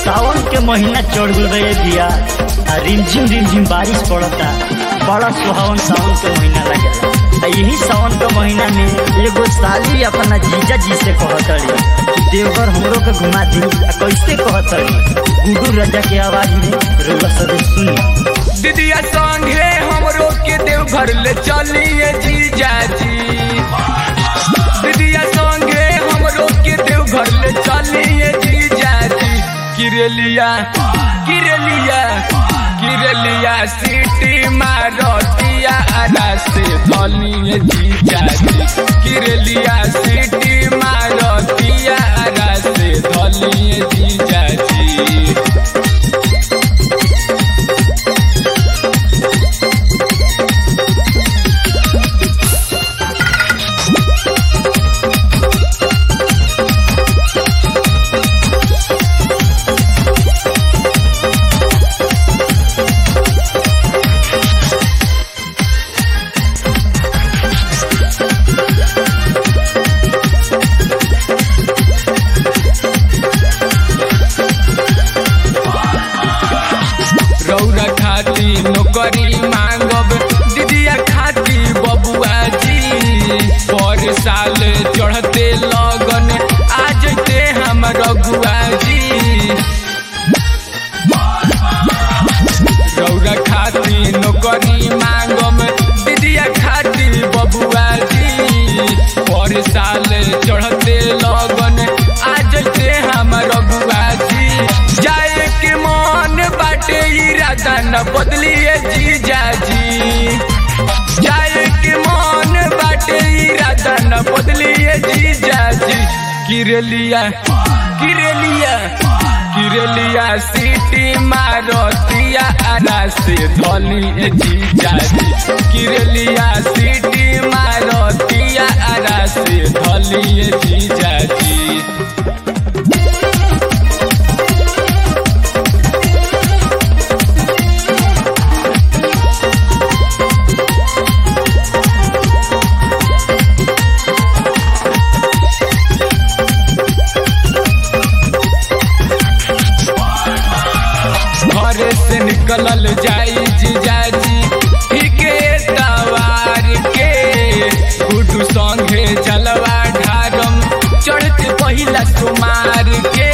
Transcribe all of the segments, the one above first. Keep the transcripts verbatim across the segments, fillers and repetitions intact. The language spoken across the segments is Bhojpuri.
सावन के महीना चढ़ गल रहे दिया आ रिमझिम रिमझिम बारिश पड़ता। बड़ा सुहावन सावन के महीना लगेला। यही सावन के महीना में एगो साली अपना जीजा जी से कहतड़ी कि देवघर हमरो के घुमा दी। कैसे कहतड़ी गुड्डू राजा के आवाज में रउआ सब सुनी। दीदिया संगे हमरो के देवघर ले चलिए जीजा जी। दीदिया संगे हमरो के देवघर ले चलिए जीजा जी। किरलिया किरलिया किरलिया सीटी मारतिया आरा से धलिए जीजा जी। किरलिया सीटी मारतिया आरा से धलिए जीजा जी। रौरा खाती नौकरी मांगब दीदिया खाती बबुआ जी। पर साल चढ़ते लगन आ जते हम रघुआ जी। रौरा खाती नौकरी मांगब दीदिया खाती बबुआ जी। पर साल चढ़ते लगन आ जते हम रघुआ जी। जाए के मन बाटे इरादा न बदलिए जीजा जी। जाए के मन बाटे इरादा न बदलिए जीजा जी। किरलिया किरलिया किरलिया सीटी मारतिया आरा से धलिए जीजा जी। किरलिया सीटी मारतिया आरा से धलिए जीजा जी। घरे से निकलल जाई जीजा जी ठीके तवार के। गुड्डू संगे जलवा ढारम चढ़ते पहिला सुमार के।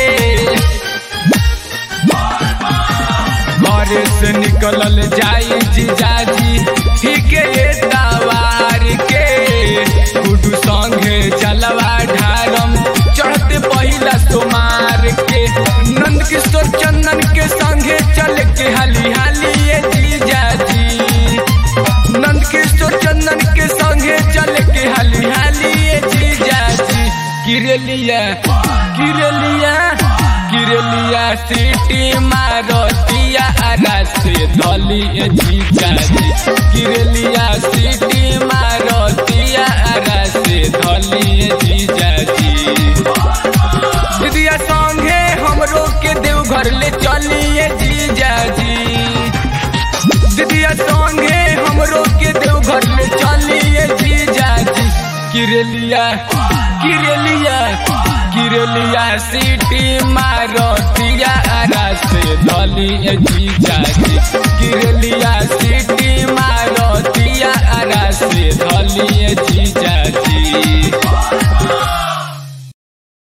घरे से निकलल जाई जीजा जी ठीके तवार के। गुड्डू संगे जलवा ढारम चढ़ते पहिला सुमार के। नंद किशोर चंदन के संगे चल के हाली हाली ये जीजा जी। नंद किशोर चंदन के संगे चल के हाली हाली ये जीजा जी। किरलिया किरलिया किरलिया सीटी मारतिया आरा से धलिए जीजा जी। किरलिया सीटी मारतिया आरा से धलिए जीजा जी। दीदिया संगे हमरो के देवघर ले चलिए जीजा जी। दीदिया संगे हमरो के देवघर ले चलिए जीजा जी। किरलिया किरलिया किरलिया सीटी मारतिया आरा से धलिए जीजा जी। किरलिया सीटी मारतिया आरा से धलिए जीजा